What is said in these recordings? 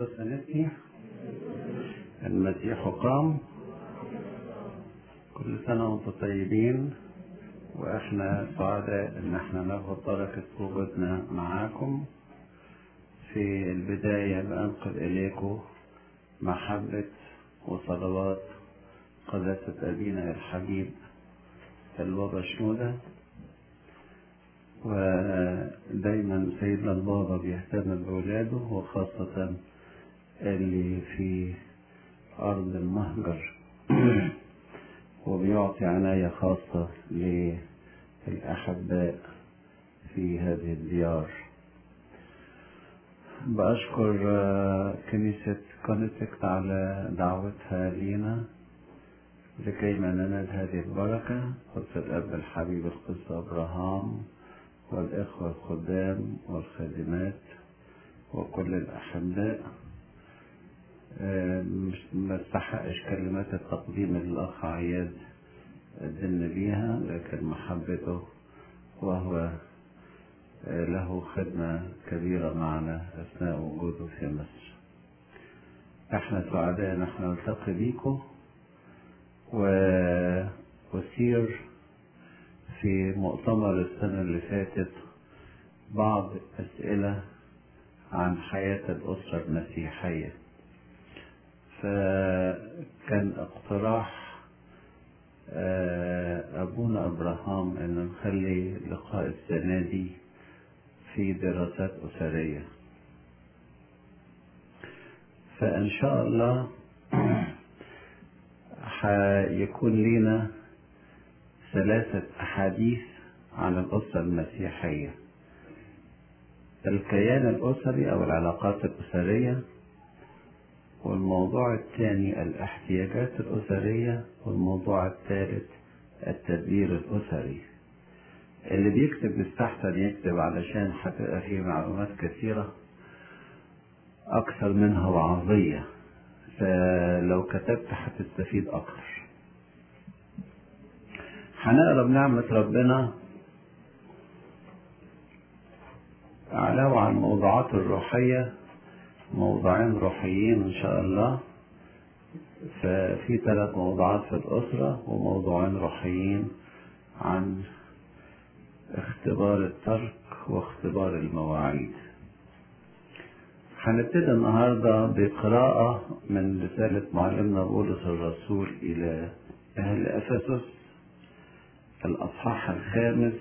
قدس نسي المسيح قام. كل سنة وانتم طيبين، واحنا سعداء ان احنا ناخد بركة وجودنا معاكم. في البداية بأنقل إليكم محبة وصلوات قداسة أبينا الحبيب البابا شنودة. ودايما سيدنا البابا بيهتم بولاده، وخاصة اللي في أرض المهجر وبيعطي عناية خاصة للأحباء في هذه الديار. بأشكر كنيسة كونتكت على دعوتها لينا لكي ما ننال هذه البركة. قدس الأب الحبيب القدس أبراهام والإخوة الخدام والخادمات وكل الأحباء. مش مستحقش كلمات التقديم اللي الأخ عياد قدمنا بيها، لكن محبته وهو له خدمة كبيرة معنا أثناء وجوده في مصر. احنا سعداء ان احنا نلتقي بيكم وأثير في مؤتمر السنة اللي فاتت بعض أسئلة عن حياة الأسرة المسيحية، فكان اقتراح أبونا أبراهام أن نخلي لقاء السنة دي في دراسات أسرية. فإن شاء الله هيكون لنا 3 أحاديث عن الأسرة المسيحية: الكيان الأسري أو العلاقات الأسرية، والموضوع الثاني الاحتياجات الأسرية، والموضوع الثالث التدبير الأسري. اللي بيكتب يستحسن يكتب علشان هتبقى فيه معلومات كثيرة أكثر منها وعظية، فلو كتبت هتستفيد أكثر. هنقرا بنعمة ربنا علاوة على الموضوعات الروحية موضوعين روحيين إن شاء الله. ففي 3 موضوعات في الأسرة وموضوعين روحيين عن اختبار الترك واختبار المواعيد. هنبتدي النهاردة بقراءة من رسالة معلمنا بولس الرسول إلى أهل أفسس، الأصحاح 5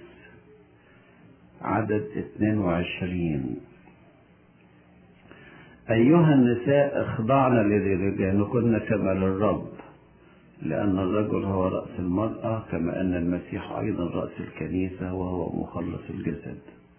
عدد 22. أيها النساء اخضعن لرجالكن كما للرب، لأن الرجل هو رأس المرأة، كما أن المسيح أيضا رأس الكنيسة وهو مخلص الجسد.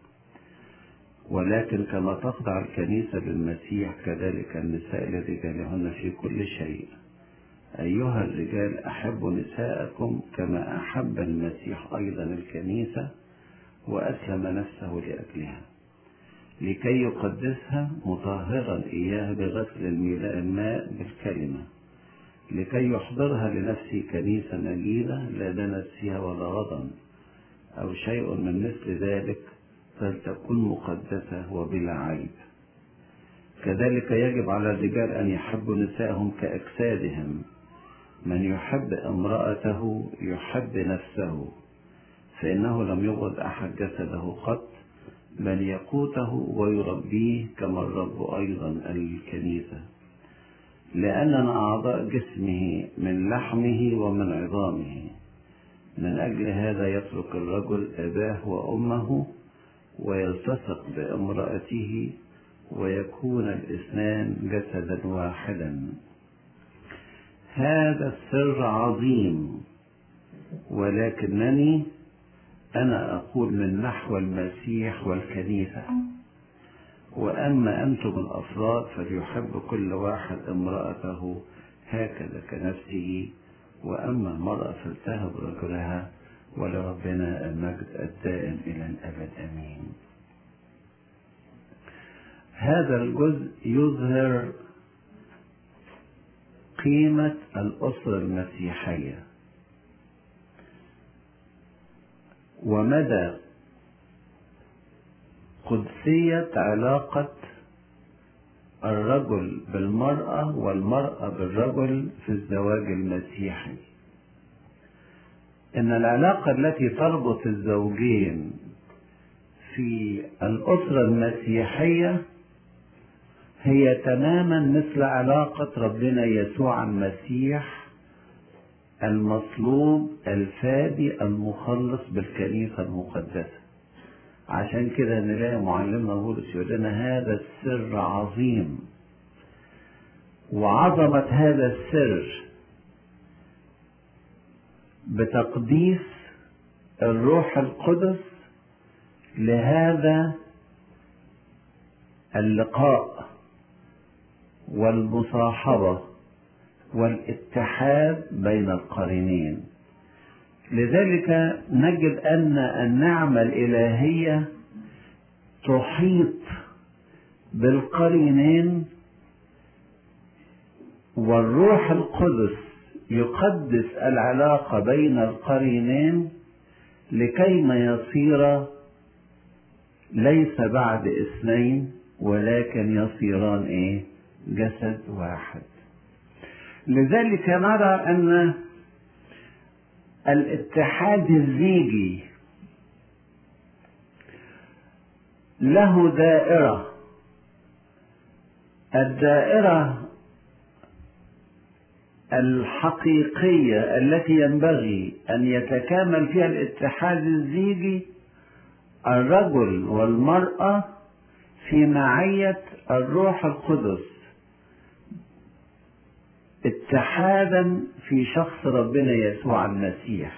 ولكن كما تخضع الكنيسة للمسيح كذلك النساء لرجالهن في كل شيء. أيها الرجال أحبوا نساءكم كما أحب المسيح أيضا الكنيسة وأسلم نفسه لأجلها، لكي يقدسها مطهرا إياها بغسل الماء بالكلمة، لكي يحضرها لنفسه كنيسة نجيلة لا دنس فيها ولا وضن أو شيء من مثل ذلك، فلتكن مقدسة وبلا عيب. كذلك يجب على الرجال أن يحبوا نسائهم كأجسادهم. من يحب امرأته يحب نفسه، فإنه لم يبغض أحد جسده قط، بل يقوته ويربيه كما الرب أيضا الكنيسة، لأننا أعضاء جسمه من لحمه ومن عظامه. من أجل هذا يترك الرجل أباه وأمه ويلتصق بامرأته ويكون الاثنان جسدا واحدا. هذا السر عظيم، ولكنني أنا أقول من نحو المسيح والكنيسة. وأما أنتم الأفراد فليحب كل واحد امرأته هكذا كنفسه، وأما المرأة فلتهب رجلها، ولربنا المجد الدائم إلى الأبد آمين. هذا الجزء يظهر قيمة الأسرة المسيحية ومدى قدسية علاقة الرجل بالمرأة والمرأة بالرجل في الزواج المسيحي، إن العلاقة التي تربط الزوجين في الأسرة المسيحية هي تماما مثل علاقة ربنا يسوع المسيح المصلوب الفادي المخلص بالكنيسة المقدسة. عشان كده نلاقي معلمنا بولس يقول لنا هذا السر عظيم، وعظمة هذا السر بتقديس الروح القدس لهذا اللقاء والمصاحبة والاتحاد بين القرينين. لذلك نجد أن النعمة الإلهية تحيط بالقرينين، والروح القدس يقدس العلاقة بين القرينين لكيما يصير ليس بعد اثنين ولكن يصيران جسد واحد. لذلك نرى أن الاتحاد الزيجي له دائرة، الدائرة الحقيقية التي ينبغي أن يتكامل فيها الاتحاد الزيجي الرجل والمرأة في معية الروح القدس، اتحادا في شخص ربنا يسوع المسيح.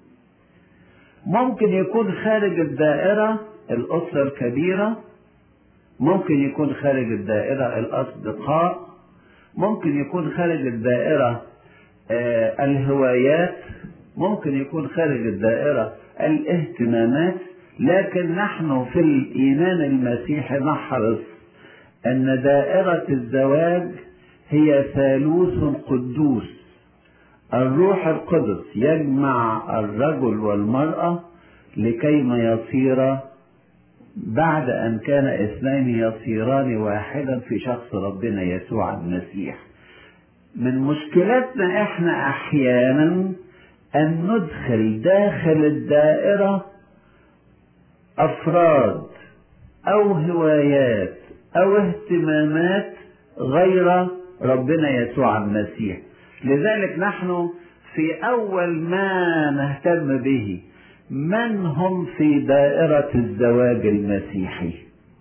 ممكن يكون خارج الدائرة الأسرة الكبيرة، ممكن يكون خارج الدائرة الأصدقاء، ممكن يكون خارج الدائرة الهوايات، ممكن يكون خارج الدائرة الاهتمامات. لكن نحن في الإيمان المسيحي نحرص أن دائرة الزواج هي ثالوث قدوس، الروح القدس يجمع الرجل والمرأة لكيما يصير بعد أن كان اثنين يصيران واحدا في شخص ربنا يسوع المسيح. من مشكلتنا احنا احيانا ان ندخل داخل الدائرة افراد او هوايات او اهتمامات غير ربنا يسوع المسيح. لذلك نحن في اول ما نهتم به من هم في دائرة الزواج المسيحي.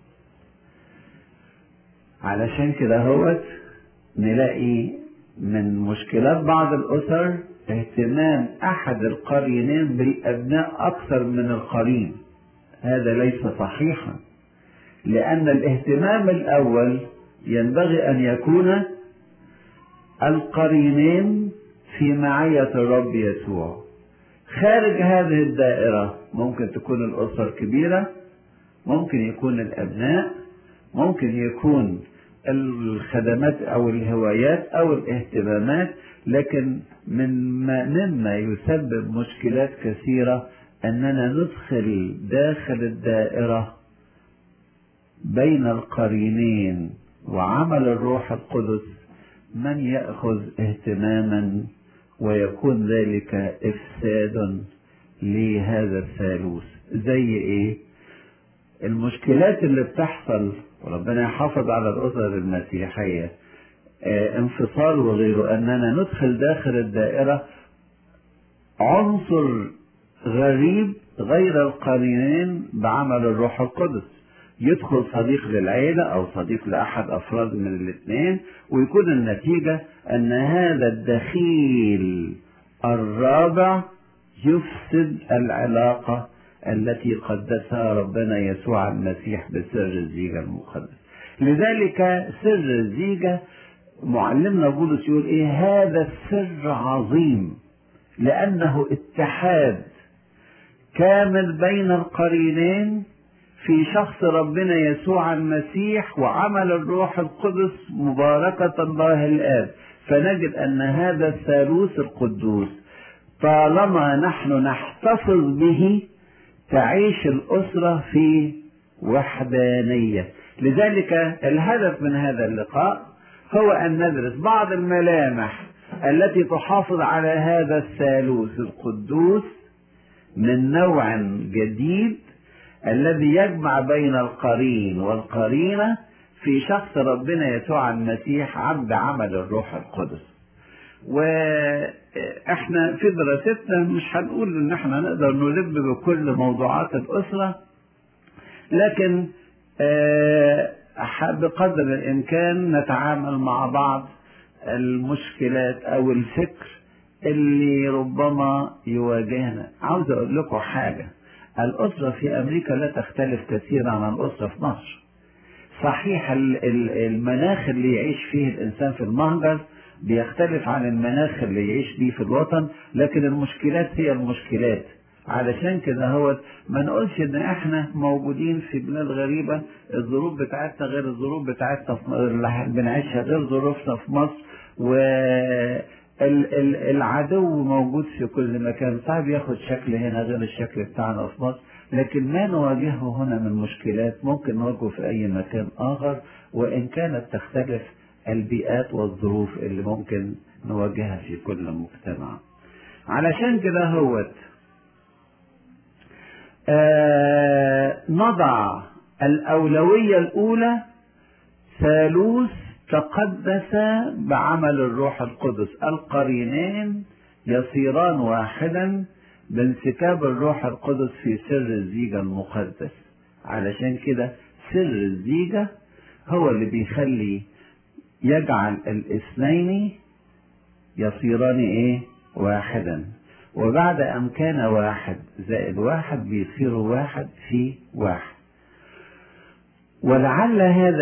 علشان كده هو نلاقي من مشكلات بعض الأسر اهتمام أحد القرينين بالأبناء أكثر من القرين. هذا ليس صحيحا، لأن الاهتمام الأول ينبغي أن يكون القرينين في معية الرب يسوع. خارج هذه الدائرة ممكن تكون الأسر كبيرة، ممكن يكون الأبناء، ممكن يكون الخدمات أو الهوايات أو الاهتمامات. لكن مما يسبب مشكلات كثيرة أننا ندخل داخل الدائرة بين القرينين وعمل الروح القدس من يأخذ اهتماما، ويكون ذلك إفساد لهذا الثالوث. زي المشكلات اللي بتحصل، وربنا يحافظ على الأسر المسيحية، انفصال وغيره، أننا ندخل داخل الدائرة عنصر غريب غير القرينين بعمل الروح القدس. يدخل صديق للعيلة أو صديق لأحد أفراد من الاثنين، ويكون النتيجة أن هذا الدخيل الرابع يفسد العلاقة التي قدسها ربنا يسوع المسيح بسر الزيجة المقدس. لذلك سر الزيجة معلمنا بولس يقول هذا السر عظيم، لأنه اتحاد كامل بين القرينين في شخص ربنا يسوع المسيح وعمل الروح القدس مباركة الله الآب. فنجد أن هذا الثالوث القدوس طالما نحن نحتفظ به تعيش الأسرة في وحدانية. لذلك الهدف من هذا اللقاء هو أن ندرس بعض الملامح التي تحافظ على هذا الثالوث القدوس من نوع جديد الذي يجمع بين القرين والقرينة في شخص ربنا يسوع المسيح عبد عمل الروح القدس. واحنا في دراستنا مش هنقول ان احنا نقدر نلم بكل موضوعات الأسرة، لكن بقدر الامكان نتعامل مع بعض المشكلات او الفكر اللي ربما يواجهنا. عاوز اقول لكم حاجة، الأسرة في أمريكا لا تختلف كثيرا عن الأسرة في مصر. صحيح المناخ اللي يعيش فيه الإنسان في المهجر بيختلف عن المناخ اللي يعيش فيه في الوطن، لكن المشكلات هي المشكلات. علشان كده هو ما نقولش ان احنا موجودين في بلاد غريبة، الظروف بتاعتنا غير الظروف بتاعتنا اللي بنعيشها غير ظروفنا في مصر، والعدو موجود في كل مكان، صعب ياخد شكل هنا غير الشكل بتاعنا في مصر، لكن ما نواجهه هنا من مشكلات ممكن نواجهه في اي مكان اخر، وان كانت تختلف البيئات والظروف اللي ممكن نواجهها في كل مجتمع. علشان كده هو نضع الأولوية الأولى ثالوث تقدس بعمل الروح القدس، القرينين يصيران واحدا بانسكاب الروح القدس في سر الزيجة المقدس. علشان كده سر الزيجة هو اللي بيخلي يجعل الاثنين يصيران ايه؟ واحدا. وبعد أن كان واحد زائد واحد بيصير واحد في واحد. ولعل هذا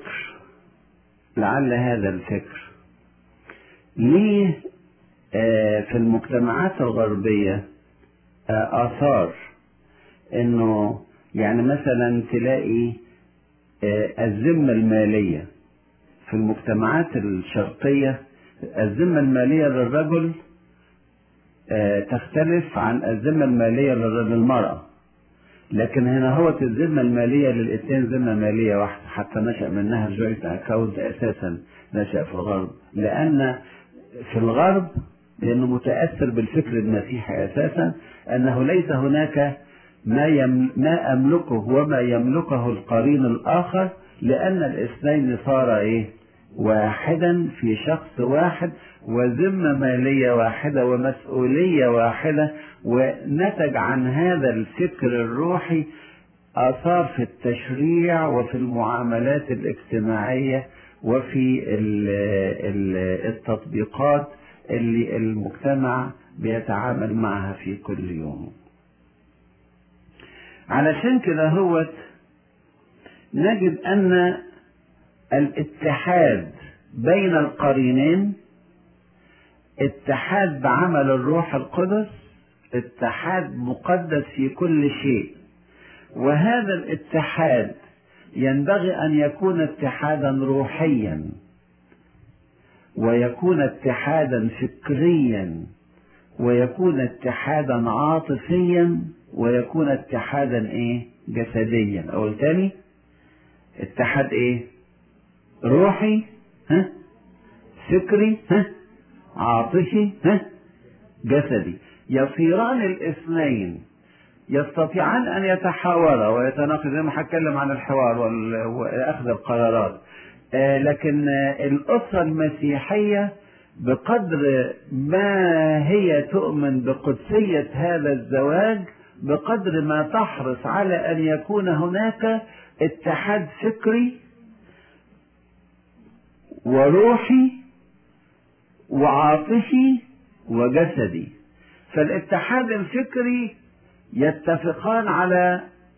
الفكر ليه في المجتمعات الغربية آثار، انه يعني مثلا تلاقي الذمة المالية في المجتمعات الشرقية، الذمة المالية للرجل تختلف عن الذمة المالية للمرأة، لكن هنا هو الذمة المالية للاثنين ذمة مالية واحدة، حتى نشأ منها الجوينت اكاونت اساسا نشأ في الغرب، لأن في الغرب لأنه متأثر بالفكر المسيحي اساسا أنه ليس هناك ما أملكه وما يملكه القرين الآخر، لأن الاثنين صار ايه؟ واحدا في شخص واحد، وذمة مالية واحدة ومسؤولية واحدة. ونتج عن هذا الفكر الروحي آثار في التشريع وفي المعاملات الاجتماعية وفي التطبيقات اللي المجتمع بيتعامل معها في كل يوم. علشان كده هو نجد أن الاتحاد بين القرينين اتحاد بعمل الروح القدس، اتحاد مقدس في كل شيء. وهذا الاتحاد ينبغي أن يكون اتحادا روحيا، ويكون اتحادا فكريا، ويكون اتحادا عاطفيا، ويكون اتحادا ايه؟ جسديا. أقول تاني، اتحاد ايه؟ روحي، فكري، عاطفي، جسدي. يصيران الاثنين يستطيعان ان يتحاورا ويتناقشا، زي ما هتكلم عن الحوار واخذ القرارات. لكن الاسره المسيحيه بقدر ما هي تؤمن بقدسيه هذا الزواج، بقدر ما تحرص على ان يكون هناك اتحاد فكري وروحي وعاطفي وجسدي. فالاتحاد الفكري يتفقان على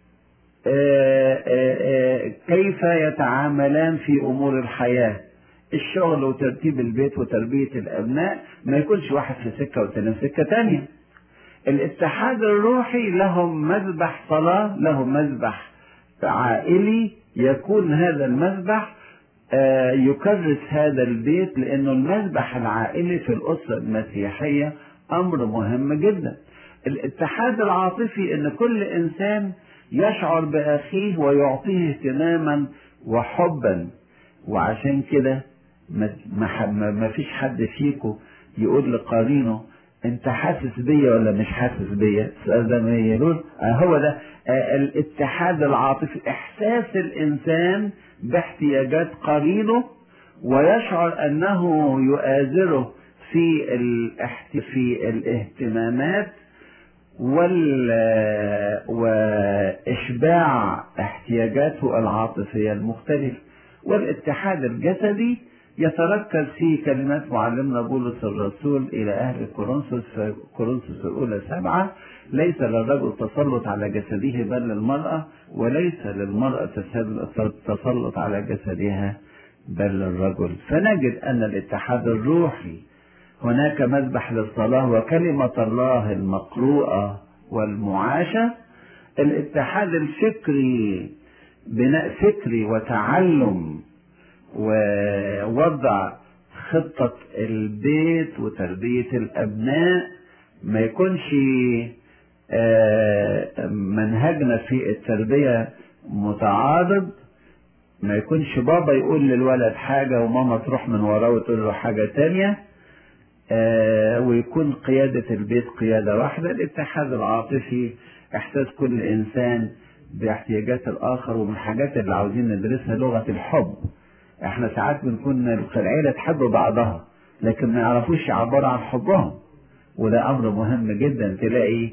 كيف يتعاملان في امور الحياة، الشغل وترتيب البيت وتربية الابناء، ما يكونش واحد في سكة والتاني في سكة تانية. الاتحاد الروحي لهم مذبح صلاة، لهم مذبح عائلي، يكون هذا المذبح يكرس هذا البيت، لأنه المذبح العائلي في الأسرة المسيحية أمر مهم جدا. الاتحاد العاطفي أن كل إنسان يشعر بأخيه ويعطيه اهتماما وحبا. وعشان كده ما فيش حد فيكم يقول لقرينه انت حاسس بيا ولا مش حاسس بيا. السؤال ده ما يقول هو ده الاتحاد العاطفي، احساس الانسان باحتياجات قرينه ويشعر انه يؤازره في الاهتمامات وإشباع احتياجاته العاطفية المختلفة. والاتحاد الجسدي يتركز في كلمات معلمنا بولس الرسول إلى أهل كورنثوس في كورنثوس الأولى 7: ليس للرجل تسلط على جسده بل للمرأة، وليس للمرأة تسلط على جسدها بل للرجل. فنجد أن الاتحاد الروحي هناك مذبح للصلاة وكلمة الله المقروءة والمعاشة. الاتحاد الفكري بناء فكري وتعلم ووضع خطة البيت وتربية الأبناء. ما يكونش منهجنا في التربية متعارض، ما يكونش بابا يقول للولد حاجة وماما تروح من وراه وتقول له حاجة تانية، ويكون قيادة البيت قيادة واحدة. الاتحاد العاطفي احساس كل انسان باحتياجات الاخر، ومن الحاجات اللي عاوزين ندرسها لغة الحب. احنا ساعات بنكون العيلة تحب بعضها لكن ما يعرفوش يعبروا عن حبهم، وده امر مهم جدا. تلاقي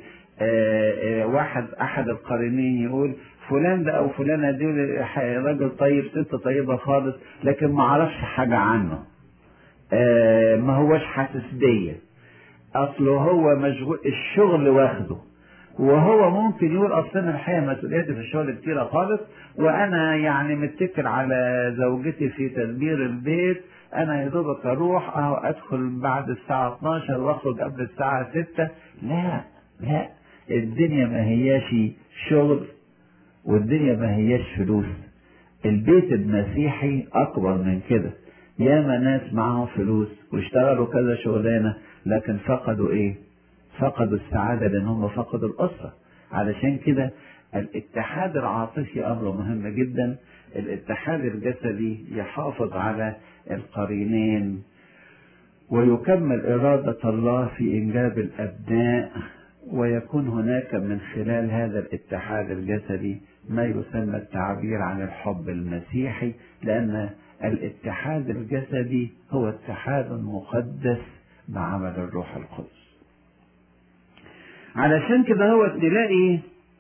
احد القرينين يقول فلان ده او فلانة دي راجل طيب ست طيبة خالص لكن ما عرفش حاجة عنه، ما هوش حاسس بيا، اصله هو مشغول الشغل واخده. وهو ممكن يقول اصل انا الحقيقه مسؤولياتي في الشغل كتيره خالص، وانا يعني متكل على زوجتي في تدبير البيت، انا يا دوبك اروح اهو ادخل بعد الساعه 12 واخرج قبل الساعه 6. لا لا، الدنيا ما هياش شغل والدنيا ما هياش فلوس. البيت المسيحي اكبر من كده. ياما ناس معاهم فلوس واشتغلوا كذا شغلانه لكن فقدوا ايه؟ فقدوا السعاده لانهم فقدوا الاسره. علشان كده الاتحاد العاطفي امر مهم جدا. الاتحاد الجسدي يحافظ على القرينين ويكمل اراده الله في انجاب الابناء، ويكون هناك من خلال هذا الاتحاد الجسدي ما يسمى التعبير عن الحب المسيحي، لأن الاتحاد الجسدي هو اتحاد مقدس بعمل الروح القدس. علشان كده هو تلاقي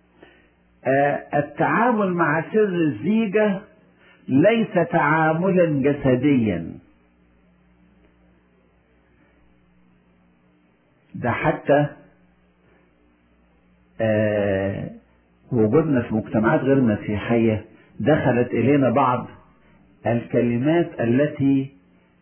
التعامل مع سر الزيجة ليس تعاملا جسديا، ده حتى وجودنا في مجتمعات غير مسيحية دخلت إلينا بعض الكلمات التي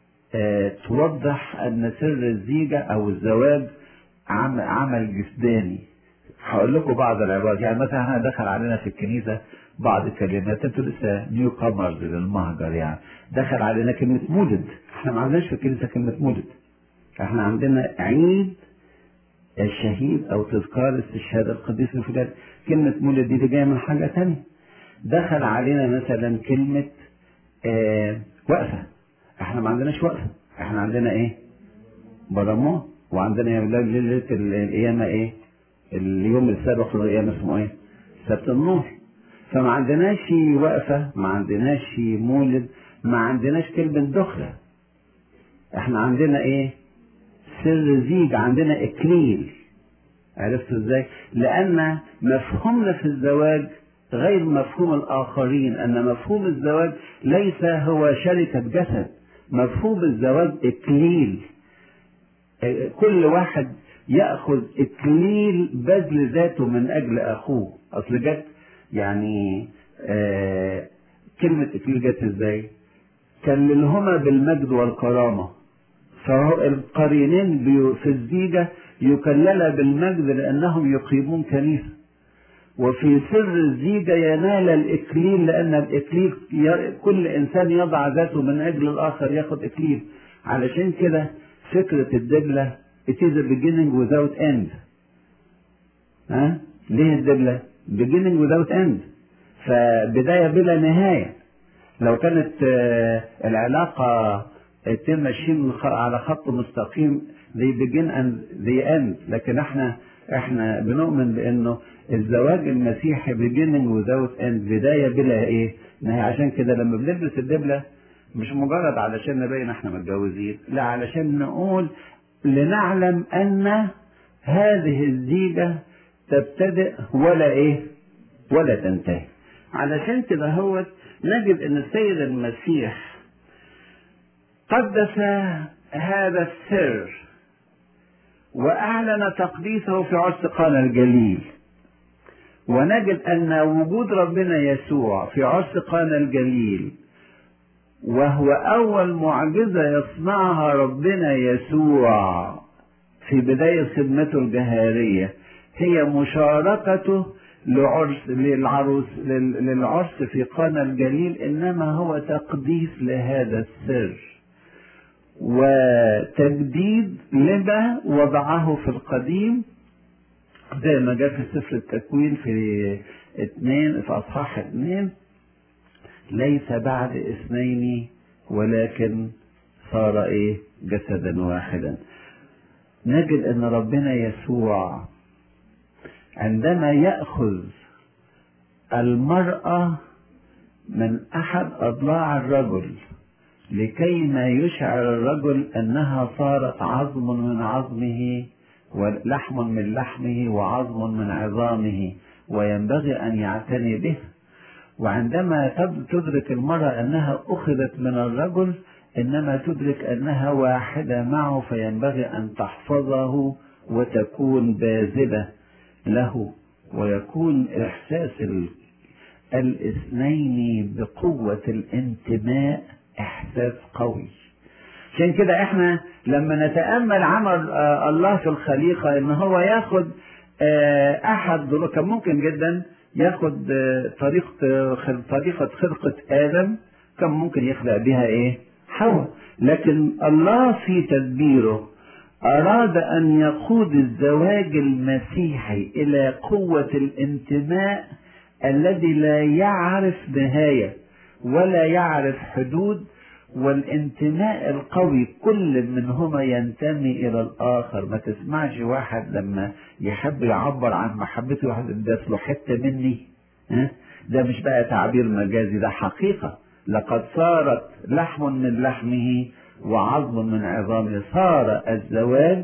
توضح أن سر الزيجة أو الزواج عمل جسداني. هقول لكم بعض العبارات. يعني مثلا احنا دخل علينا في الكنيسة بعض الكلمات، انتوا لسه نيو كامرز للمهجر، يعني دخل علينا كلمة مولد. احنا ما عندناش في الكنيسة كلمة مولد، احنا عندنا عيد الشهيد او تذكار استشهاد القديس الفلاني. كلمة مولد دي جاية من حاجة تانية. دخل علينا مثلا كلمة وقفة، احنا ما عندناش وقفة، احنا عندنا ايه؟ برامون. وعندنا ليلة القيامة ايه؟ اليوم السابق للقيامة اسمه ايه؟ سبت النور. فما عندناش وقفة، ما عندناش مولد، ما عندناش كلمة دخلة. احنا عندنا ايه؟ سر زيج، عندنا اكليل. عرفتوا ازاي؟ لان مفهومنا في الزواج غير مفهوم الاخرين، ان مفهوم الزواج ليس هو شركة جسد، مفهوم الزواج اكليل. كل واحد يأخذ اكليل بذل ذاته من اجل اخوه. اصل جت يعني كلمة اكليل جت ازاي؟ كللهما بالمجد والكرامة. فهو القرينين في الزيجة يكلل بالمجد لأنهم يقيمون كنيسة، وفي سر الزيجة ينال الإكليل لأن الإكليل كل إنسان يضع ذاته من أجل الآخر ياخد إكليل. علشان كده فكرة الدبلة it is a beginning without end. ليه الدبلة؟ beginning without end، فبداية بلا نهاية. لو كانت العلاقة تتم ماشيين على خط مستقيم they begin and they end، لكن احنا بنؤمن بانه الزواج المسيحي beginning without end، بداية بلا ايه نهاية. عشان كده لما بنلبس الدبلة مش مجرد علشان نبين احنا متجوزين، لا، علشان نقول لنعلم ان هذه الزيجة تبتدئ ولا ايه ولا تنتهي. علشان كده هو نجد ان السيد المسيح قدس هذا السر واعلن تقديسه في عرس قانا الجليل، ونجد ان وجود ربنا يسوع في عرس قانا الجليل وهو اول معجزة يصنعها ربنا يسوع في بداية خدمته الجهارية هي مشاركته للعرس في قانا الجليل، انما هو تقديس لهذا السر وتجديد لما وضعه في القديم، زي ما جاء في سفر التكوين في اصحاح 2: ليس بعد اثنين ولكن صار ايه جسدا واحدا. نجد ان ربنا يسوع عندما يأخذ المرأة من احد اضلاع الرجل لكي ما يشعر الرجل انها صارت عظم من عظمه ولحم من لحمه وعظم من عظامه وينبغي ان يعتني به، وعندما تدرك المرأة انها اخذت من الرجل انما تدرك انها واحدة معه فينبغي ان تحفظه وتكون باذلة له، ويكون احساس الاثنين بقوة الانتماء احساس قوي. عشان كده احنا لما نتأمل عمل الله في الخليقة ان هو ياخد احد دول، كان ممكن جدا ياخد طريقة خلقة ادم، كان ممكن يخلق بها ايه حواء، لكن الله في تدبيره اراد ان يقود الزواج المسيحي الى قوة الانتماء الذي لا يعرف نهاية ولا يعرف حدود، والانتماء القوي كل منهما ينتمي الى الاخر. ما تسمعش واحد لما يحب يعبر عن محبته واحد ده له حته مني، ده مش بقى تعبير مجازي، ده حقيقه. لقد صارت لحم من لحمه وعظم من عظامه. صار الزواج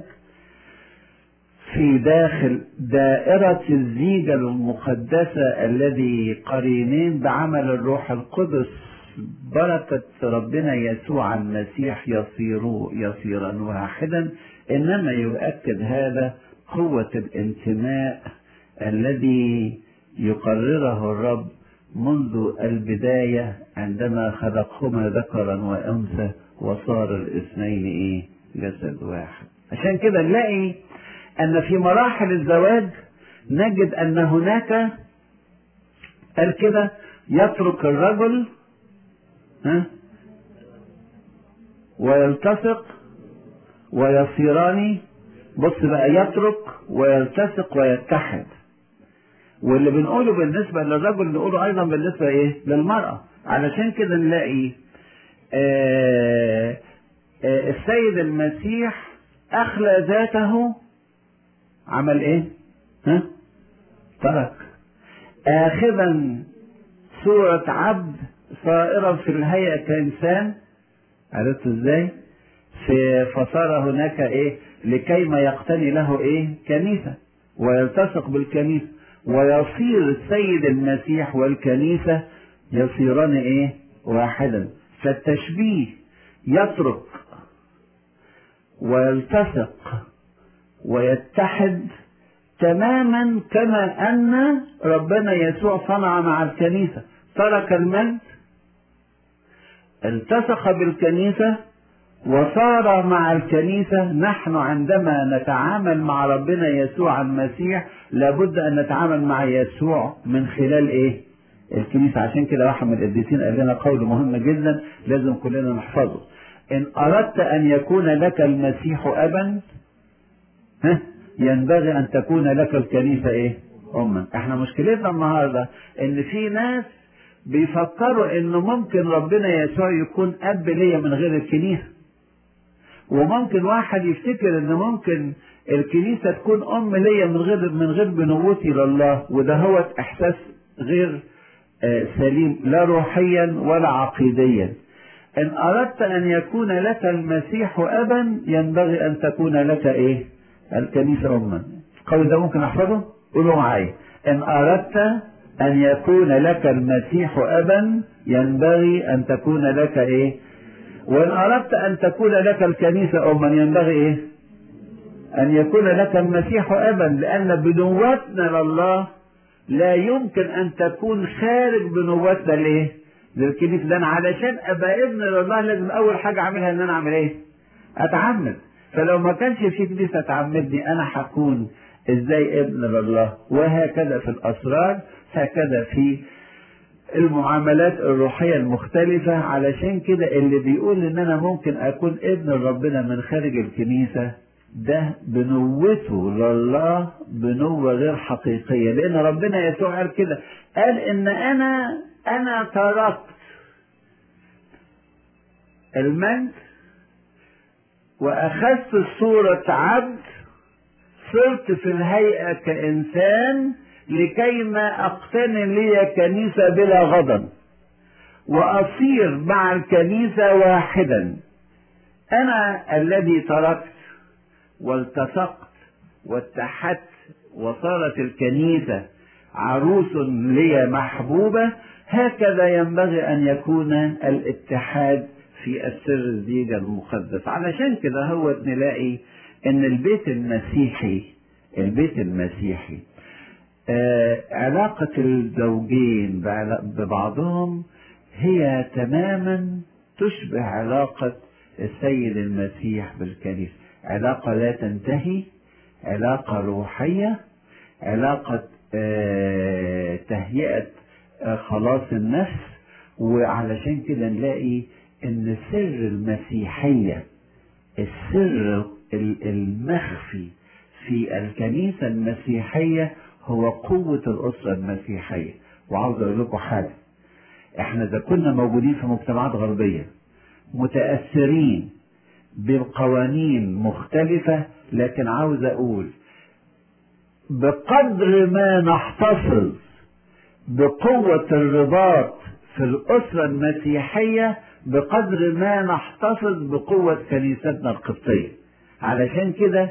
في داخل دائرة الزيجة المقدسة الذي قرينين بعمل الروح القدس بركة ربنا يسوع المسيح يصيرا واحدا، انما يؤكد هذا قوة الانتماء الذي يقرره الرب منذ البداية عندما خلقهما ذكرا وانثى وصار الاثنين ايه جسد واحد. عشان كده نلاقي ان في مراحل الزواج نجد ان هناك قال كده يترك الرجل ويلتصق ويصيران. بص بقى، يترك ويلتصق ويتحد، واللي بنقوله بالنسبة للرجل نقوله ايضا بالنسبة ايه للمرأة. علشان كده نلاقي السيد المسيح اخلى ذاته، عمل ايه ترك، اخذا صورة عبد صائرا في الهيئة كإنسان. عرفت ازاي؟ فصار هناك ايه لكي ما يقتني له ايه كنيسة ويلتصق بالكنيسة، ويصير السيد المسيح والكنيسة يصيران ايه واحدا. فالتشبيه يترك ويلتصق ويتحد تماما كما ان ربنا يسوع صنع مع الكنيسة. ترك المجد، التصق بالكنيسة وصار مع الكنيسة. نحن عندما نتعامل مع ربنا يسوع المسيح لابد ان نتعامل مع يسوع من خلال ايه الكنيسة. عشان كده واحد من القديسين قال لنا قول مهم جدا لازم كلنا نحفظه: ان اردت ان يكون لك المسيح ابا ينبغي ان تكون لك الكنيسة ايه اما. احنا مشكلتنا النهاردة ان في ناس بيفكروا انه ممكن ربنا يسوع يكون اب ليا من غير الكنيسة، وممكن واحد يفتكر ان ممكن الكنيسة تكون ام ليا من غير بنوتي لله، وده هو احساس غير سليم، لا روحيا ولا عقيديا. ان اردت ان يكون لك المسيح ابا ينبغي ان تكون لك ايه؟ الكنيسة اما. القول ده ممكن احفظه؟ قولوا معايا: ان اردت ان يكون لك المسيح ابا ينبغي ان تكون لك ايه؟ وان اردت ان تكون لك الكنيسة اما ينبغي ايه؟ ان يكون لك المسيح ابا، لان بنوتنا لله لا يمكن ان تكون خارج بنوتنا ليه؟ للكنيسة. ده انا علشان ابقى ابن لله لازم اول حاجة اعملها ان انا اعمل ايه؟ اتعمد. فلو ما كانش في كنيسة تعمدني انا هكون ازاي ابن لله؟ وهكذا في الاسرار، هكذا في المعاملات الروحية المختلفة. علشان كده اللي بيقول ان انا ممكن اكون ابن ربنا من خارج الكنيسة ده بنوته لله بنوة غير حقيقية، لان ربنا يسوع قال كده، قال ان انا تركت المجد واخذت صورة عبد، صرت في الهيئة كإنسان لكيما أقتني لي كنيسة بلا غضب وأصير مع الكنيسة واحدا. أنا الذي تركت والتصقت واتحدت وصارت الكنيسة عروس لي محبوبة. هكذا ينبغي أن يكون الاتحاد في السر الزيجة المقدس. علشان كده هو نلاقي ان البيت المسيحي علاقة الزوجين ببعضهم هي تماما تشبه علاقة السيد المسيح بالكنيسة، علاقة لا تنتهي، علاقة روحية، علاقة تهيئة خلاص النفس. وعلشان كده نلاقي ان سر المسيحية، السر المخفي في الكنيسة المسيحية هو قوة الأسرة المسيحية. وعاوز أقول لكم حاجة، احنا إذا كنا موجودين في مجتمعات غربية متأثرين بقوانين مختلفة، لكن عاوز أقول بقدر ما نحتفظ بقوة الرباط في الأسرة المسيحية بقدر ما نحتفظ بقوة كنيستنا القبطية. علشان كده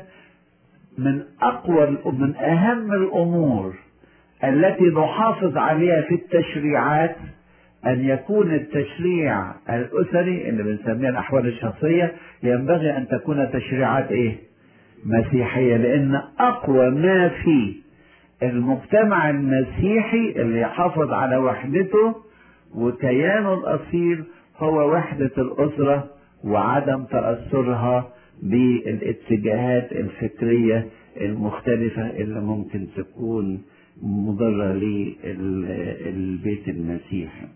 من أهم الأمور التي نحافظ عليها في التشريعات أن يكون التشريع الأسري اللي بنسميه الأحوال الشخصية ينبغي أن تكون تشريعات إيه؟ مسيحية. لأن أقوى ما في المجتمع المسيحي اللي يحافظ على وحدته وكيانه الأصيل هو وحدة الأسرة وعدم تأثرها بالاتجاهات الفكرية المختلفة اللي ممكن تكون مضرة للبيت المسيحي.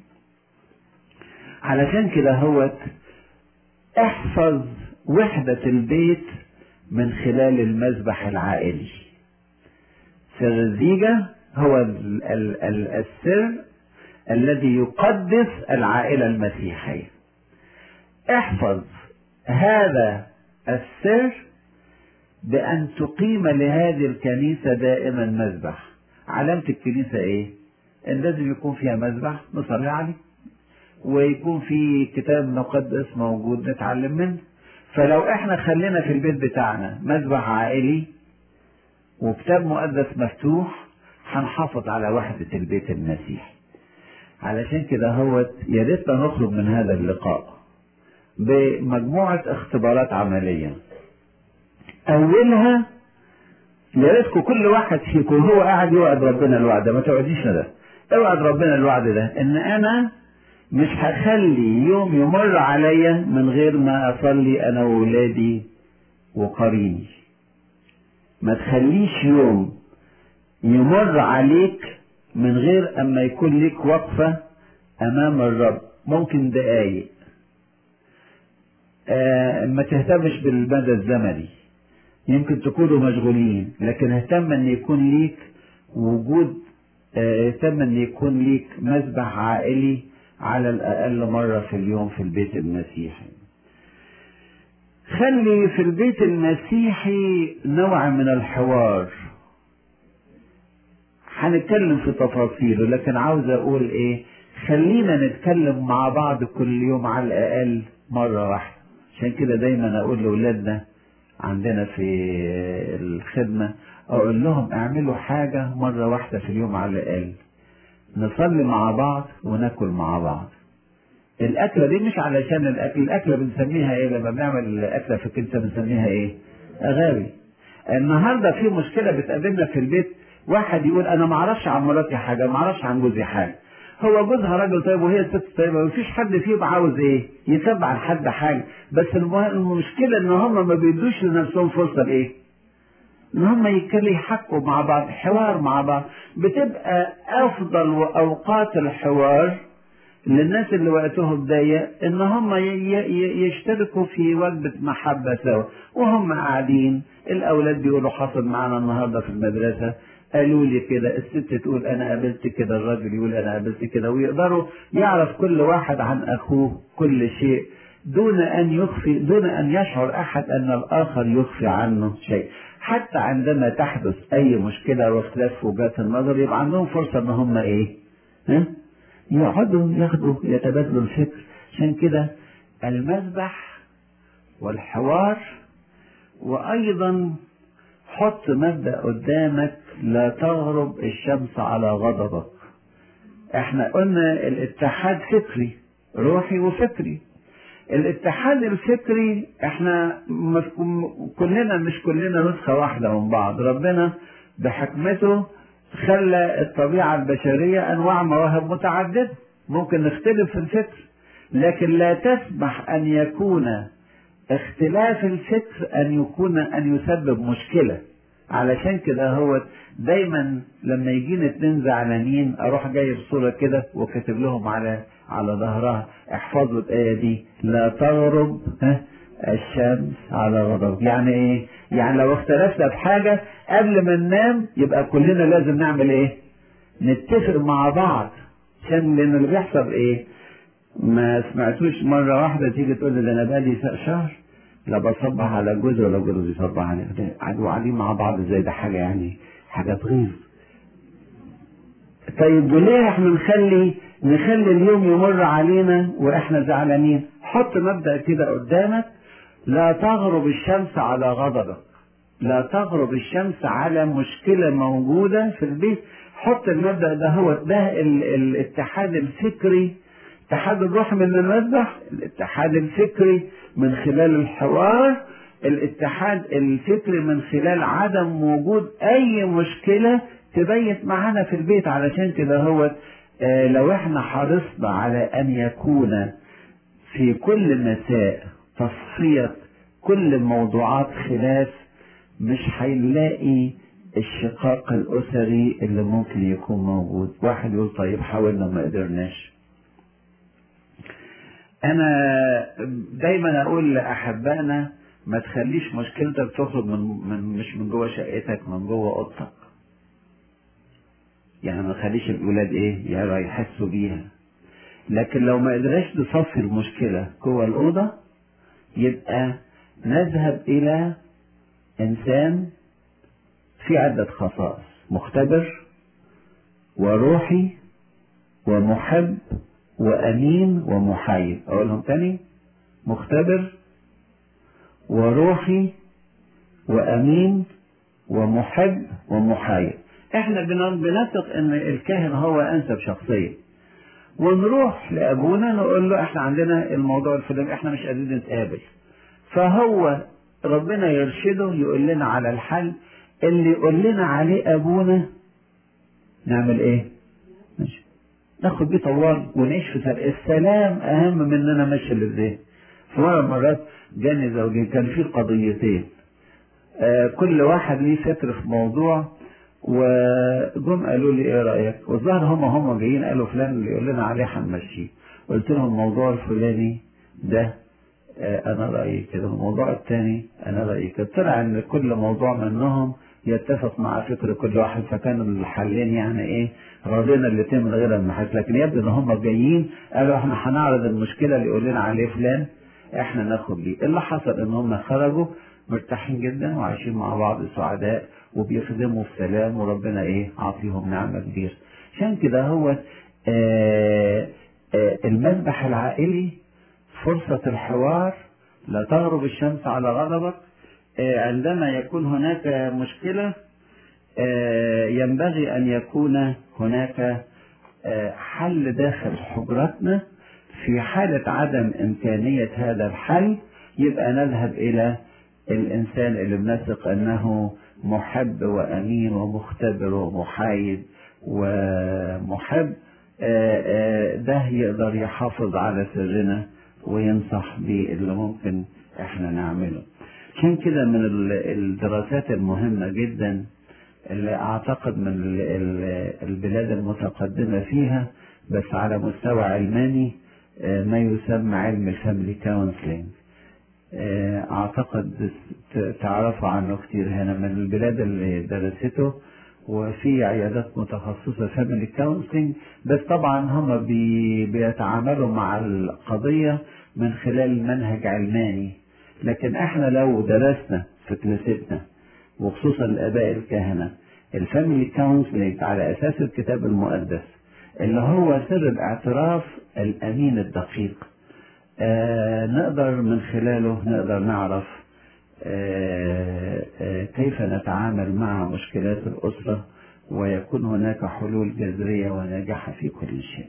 علشان كده هو احفظ وحدة البيت من خلال المذبح العائلي. سر الزيجة هو السر الذي يقدس العائلة المسيحية. احفظ هذا السر بأن تقيم لهذه الكنيسة دائما مذبح. علامة الكنيسة ايه؟ ان لازم يكون فيها مذبح نصلي عليه، ويكون في كتاب مقدس موجود نتعلم منه. فلو احنا خلينا في البيت بتاعنا مذبح عائلي وكتاب مقدس مفتوح هنحافظ على وحدة البيت المسيحي. علشان كده هو يا ريتنا نخرج من هذا اللقاء بمجموعة اختبارات عملية. أولها يا ريتكم كل واحد فيكم هو قاعد يوعد ربنا الوعد ده، ما تقعديش ده، اوعد ربنا الوعد ده ان انا مش هخلي يوم يمر عليا من غير ما اصلي انا وولادي وقريني. ما تخليش يوم يمر عليك من غير اما يكون لك وقفة امام الرب، ممكن دقايق. ما تهتمش بالمدى الزمني، يمكن تكونوا مشغولين، لكن اهتم ان يكون ليك وجود اهتم ان يكون ليك مسبح عائلي على الاقل مرة في اليوم في البيت المسيحي. خلي في البيت المسيحي نوع من الحوار. هنتكلم في تفاصيله، لكن عاوز اقول ايه، خلينا نتكلم مع بعض كل يوم على الاقل مرة واحدة. عشان كده دايما اقول لاولادنا عندنا في الخدمة، اقول لهم اعملوا حاجة مرة واحدة في اليوم على الاقل، نصلي مع بعض وناكل مع بعض. الاكلة دي مش علشان الاكلة بنسميها ايه لما بنعمل اكلة في الكنيسة؟ بنسميها ايه؟ اغابي. النهاردة في مشكلة بتقابلنا في البيت، واحد يقول انا ما اعرفش عن مراتي حاجة، ما اعرفش عن جوزي حاجة. هو جوزها راجل طيب وهي ست طيبة، مفيش حد فيهم عاوز ايه يتبع لحد حاجة، بس المشكلة ان هم ما بيدوش لنفسهم فرصة لايه؟ ان هم يحكوا مع بعض، حوار مع بعض. بتبقى افضل اوقات الحوار للناس اللي وقتهم ضيق ان هم يشتركوا في وجبة محبة سوا وهم قاعدين. الاولاد بيقولوا حصل معانا النهاردة في المدرسة، قالوا لي كده، الست تقول انا قابلت كده، الراجل يقول انا قابلت كده، ويقدروا يعرف كل واحد عن اخوه كل شيء دون ان يشعر احد ان الاخر يخفي عنه شيء. حتى عندما تحدث اي مشكلة واختلاف في وجهات النظر يبقى عندهم فرصة ان هم ايه؟ يقعدوا ياخدوا يتبادلوا الفكر. عشان كده المسبح والحوار. وايضا حط مبدأ قدامك، لا تغرب الشمس على غضبك. احنا قلنا الاتحاد فكري، روحي وفكري. الاتحاد الفكري احنا مش كلنا نسخة واحدة من بعض. ربنا بحكمته خلى الطبيعة البشرية انواع مواهب متعددة، ممكن نختلف في الفكر، لكن لا تسمح ان يكون اختلاف الفكر ان يسبب مشكلة. علشان كده هو دايما لما يجينا اتنين زعلانين اروح جايب صورة كده وكاتب لهم على ظهرها احفظوا الآية دي، لا تغرب الشمس على غضب. يعني ايه؟ يعني لو اختلفنا في حاجة قبل ما ننام يبقى كلنا لازم نعمل ايه؟ نتفق مع بعض. عشان لان اللي بيحصل ايه؟ ما سمعتوش مرة واحدة تيجي تقول لي ده انا بقالي شهر لا بصبح على جوزي ولا جوزي يصبح عليه، قعدوا قاعدين مع بعض ازاي؟ ده حاجة يعني حاجة تغيظ. طيب وليه احنا نخلي اليوم يمر علينا واحنا زعلانين؟ حط مبدأ كده قدامك، لا تغرب الشمس على غضبك، لا تغرب الشمس على مشكلة موجودة في البيت. حط المبدأ ده، هو ده الاتحاد الفكري. اتحاد الروح من المذبح، الاتحاد الفكري من خلال الحوار، الاتحاد الفكري من خلال عدم وجود اي مشكلة تبيت معانا في البيت. علشان كده هو لو احنا حرصنا على ان يكون في كل مساء تصفية كل موضوعات خلاف، مش هنلاقي الشقاق الأسري اللي ممكن يكون موجود. واحد يقول طيب حاولنا ما قدرناش. أنا دايما أقول لأحبائنا ما تخليش مشكلتك تخرج مش من جوه شقتك، من جوه أوضتك. يعني ما تخليش الأولاد يحسوا بيها. لكن لو ما قدرناش نصفي المشكلة جوه الأوضة يبقى نذهب إلى إنسان في عدة خصائص: مختبر وروحي ومحب وأمين ومحايد. أقولهم تاني: مختبر وروحي وأمين ومحب ومحايد. احنا بنثق ان الكاهن هو انسب شخصية، ونروح لأبونا نقول له احنا عندنا الموضوع الفلاني، احنا مش قادرين نتقابل. فهو ربنا يرشده يقول لنا على الحل اللي يقول لنا عليه ابونا. نعمل ايه؟ ماشي، ناخد بيه طوال ونعيش في سلام. السلام اهم من ان انا ماشي للذهن. في مرة مرات جاني زوجين كان في قضيتين، كل واحد ليه فكر في موضوع، وجم قالوا لي ايه رأيك؟ والظاهر هم جايين قالوا فلان اللي يقول لنا عليه هنمشيه. قلت لهم الموضوع الفلاني ده انا رأيي كده، الموضوع الثاني انا رأيي كده. طلع ان كل موضوع منهم يتفق مع فكر كل واحد، فكانوا الحلين يعني ايه، راضينا الاتنين من غير المحاكم. لكن يبدو ان هم جايين قالوا احنا هنعرض المشكله اللي يقول لنا عليه فلان احنا ناخد بيه. اللي حصل ان هم خرجوا مرتاحين جدا وعايشين مع بعض سعداء وبيخدموا في سلام، وربنا ايه عطيهم نعمه كبيره. عشان كده هو المذبح العائلي فرصه الحوار، لا تغرب الشمس على غضبك. عندما يكون هناك مشكلة ينبغي أن يكون هناك حل داخل حجرتنا. في حالة عدم إمكانية هذا الحل يبقى نذهب إلى الإنسان اللي بنثق أنه محب وأمين ومختبر ومحايد ومحب، ده يقدر يحافظ على سرنا وينصح باللي ممكن احنا نعمله. عشان كده من الدراسات المهمة جدا اللي اعتقد من البلاد المتقدمة فيها بس على مستوى علماني ما يسمى علم الفاميلي كونسلنج. اعتقد تعرفوا عنه كتير هنا من البلاد اللي درسته، وفي عيادات متخصصة فاميلي كونسلنج، بس طبعا هم بيتعاملوا مع القضية من خلال منهج علماني. لكن احنا لو درسنا في كنيستنا وخصوصا الاباء الكهنة الفاميلي كونسلنج على اساس الكتاب المقدس اللي هو سر الاعتراف الامين الدقيق، نقدر من خلاله نقدر نعرف كيف نتعامل مع مشكلات الأسرة ويكون هناك حلول جذرية وناجحة في كل شيء.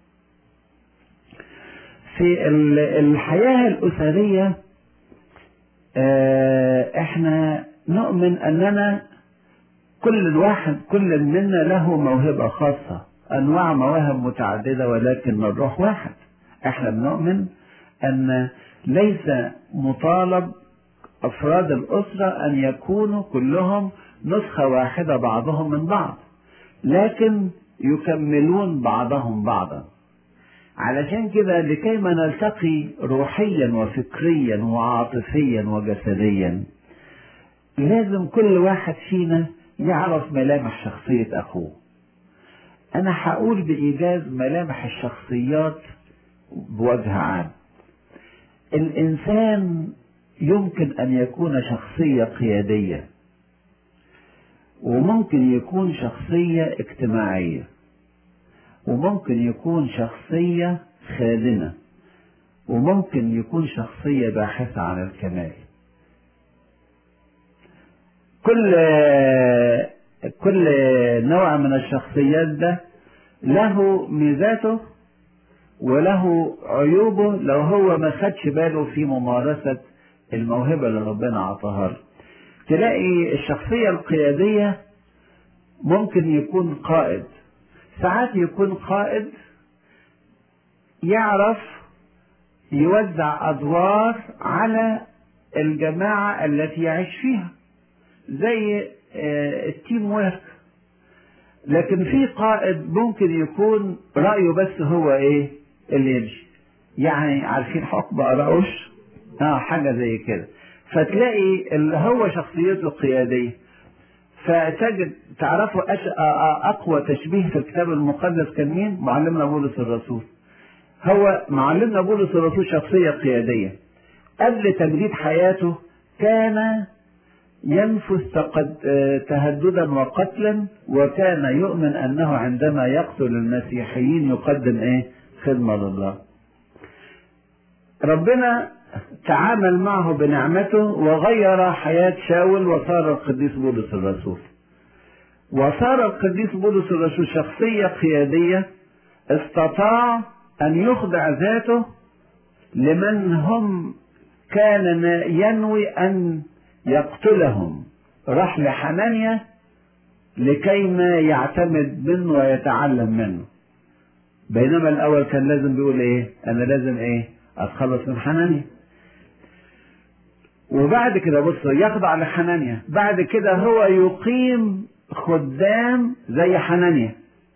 في الحياة الأسرية احنا نؤمن أننا كل منا له موهبة خاصة، أنواع مواهب متعددة ولكن الروح واحد. احنا بنؤمن أن ليس مطالب أفراد الأسرة أن يكونوا كلهم نسخة واحدة بعضهم من بعض، لكن يكملون بعضهم بعضا. علشان كده لكيما نلتقي روحيا وفكريا وعاطفيا وجسديا لازم كل واحد فينا يعرف ملامح شخصية أخوه. أنا هقول بإيجاز ملامح الشخصيات بوجه عام. الإنسان يمكن أن يكون شخصية قيادية، وممكن يكون شخصية اجتماعية، وممكن يكون شخصية خادمة، وممكن يكون شخصية باحثة عن الكمال. كل نوع من الشخصيات ده له ميزاته وله عيوبه لو هو ما خدش باله في ممارسة الموهبة اللي ربنا عطاها له. تلاقي الشخصية القيادية ممكن يكون قائد، ساعات يكون قائد يعرف يوزع أدوار على الجماعة التي يعيش فيها زي التيم ويرك. لكن في قائد ممكن يكون رأيه بس هو ايه اللي يمشي، يعني عارفين حكم قراوش حاجة زي كده. فتلاقي اللي هو شخصيته قيادية، فتجد تعرفوا أقوى تشبيه في الكتاب المقدس كان مين؟ معلمنا بولس الرسول. هو معلمنا بولس الرسول شخصية قيادية. قبل تجديد حياته كان ينفذ تهددا وقتلا، وكان يؤمن أنه عندما يقتل المسيحيين يقدم خدمة لله. ربنا تعامل معه بنعمته وغير حياة شاول وصار القديس بولس الرسول. وصار القديس بولس الرسول شخصية قيادية استطاع أن يخضع ذاته لمن هم كان ينوي أن يقتلهم. راح لحنانيا لكي ما يعتمد منه ويتعلم منه، بينما الأول كان لازم بيقول أنا لازم أتخلص من حنانيا. وبعد كده بصوا يخضع لحنانيا، بعد كده هو يقيم خدام زي حنانيا